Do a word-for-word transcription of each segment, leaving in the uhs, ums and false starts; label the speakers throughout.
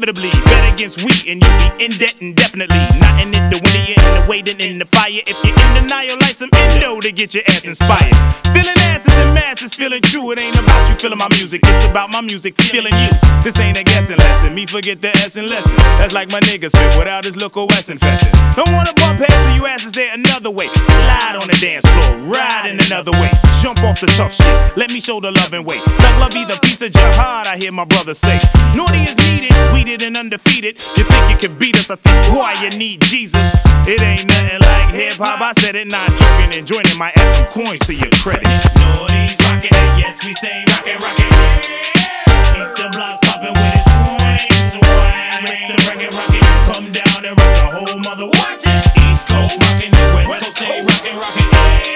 Speaker 1: inevitably bet against we, and you'll be in debt indefinitely. Not in it to win it, you're in the waiting in the fire. If you're in denial, like some endo to get your ass inspired. Feeling asses and masses, feeling true. It ain't about you feeling my music, it's about my music feeling you. This ain't a guessing lesson, me forget the essence lesson. That's like my niggas spit without his local West infesting. Don't wanna bump heads, so you asses there another way. Slide on the dance floor, ride in another way. Jump off the tough shit, let me show the love and weight. Thug love be the piece of jihad, I hear my brother say. Naughty is needed, weeded and undefeated. You think you can beat us, I think why you need Jesus. It ain't nothing like hip-hop, I said it, not joking and joining. My add some coins to your credit.
Speaker 2: Naughty's rockin' it, yes we stay rockin', rockin'. Keep the blocks poppin' with it, swing, swing. With the record rockin', come down and rock the whole mother. Watch it. East Coast rockin', West Coast stay rockin', rockin'.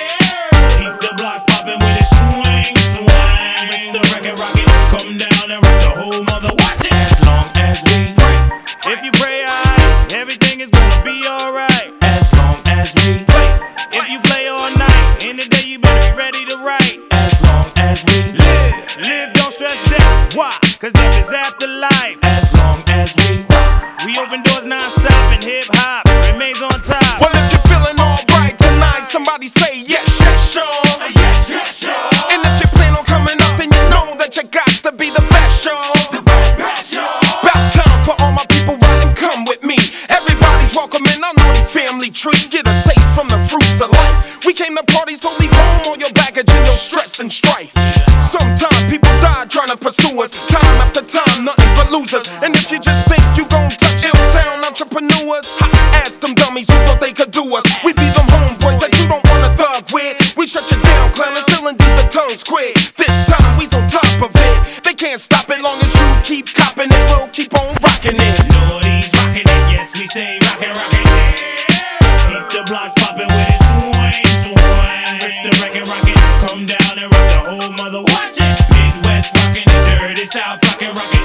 Speaker 2: Keep the blocks poppin' with it, swing, swing. With the record rockin', come down and rock the whole mother. Watch it. As long as we pray,
Speaker 1: if you pray hard, everything is gonna be alright.
Speaker 2: As long as we play,
Speaker 1: if you play all night, in the day you better be ready to write.
Speaker 2: As long as we
Speaker 1: live, live, don't stress death. Why? Cause death is afterlife.
Speaker 2: As long as we rock,
Speaker 1: we open doors non-stop and hip-hop remains on top.
Speaker 3: Well, if you're feeling alright tonight, somebody say yes, yes, sure.
Speaker 2: Yes, yes, sure.
Speaker 3: And if you plan on coming up, then you know that you got to be the best, sure.
Speaker 2: The best, best, sure.
Speaker 3: About time for all my people riding, come with me. Everybody's welcome in our naughty family tree. Get a taste from the fruits of life. We came to party, so leave home all your baggage and your stress and strife. Sometimes people die trying to pursue us. Time after time, nothing but losers. And if you just think you gon' touch Ill-Town entrepreneurs, ha, ask them dummies who thought they could do us. We be them homeboys that you don't wanna thug with. We shut you down, clown, and still and do the tongues quick. This time we's on top of it. They can't stop it long as you keep copping it. We'll keep on rocking it.
Speaker 2: Naughty's rockin' it, yes we stay rockin', rockin'. Keep the blocks poppin' with it, swing, swing. With the record rockin', come down and rock the whole mother. Watch it. Midwest rockin' it, dirty South rockin', rockin'.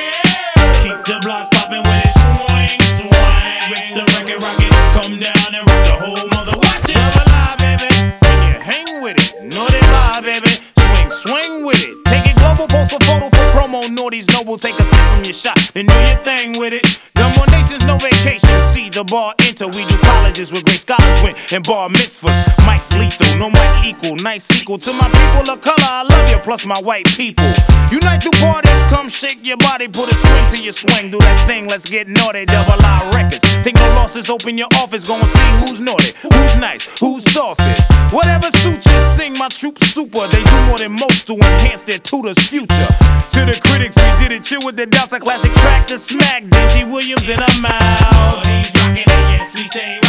Speaker 2: Keep the blocks poppin' with it, swing, swing. With the record rockin', come down and rock the whole mother. Watch it.
Speaker 1: Double lie, baby, when you hang with it. Naughty lie, baby, swing, swing with it. Take it global, post a photo for promo. Naughty's noble, take a sip from your shot, then do your thing with it. No more nations, no vacation. See the bar enter. We do colleges where great scholars went and bar mitzvahs. Mike's lethal, no Mike's equal. Nice sequel to my people of color. I love you, plus my white people. Unite through parties, come shake your body, put a swing to your swing. Do that thing, let's get naughty. Double I records. Take no losses, open your office, gonna see who's naughty, who's nice, who's softest. Whatever suits you, sing my troops super. They do more than most to enhance their tutor's future. To the critics, we did it. Chill with the doubts, a classic track to smack. Dingy Williams and I'm out.
Speaker 2: Naughty's rockin' it, yes we stay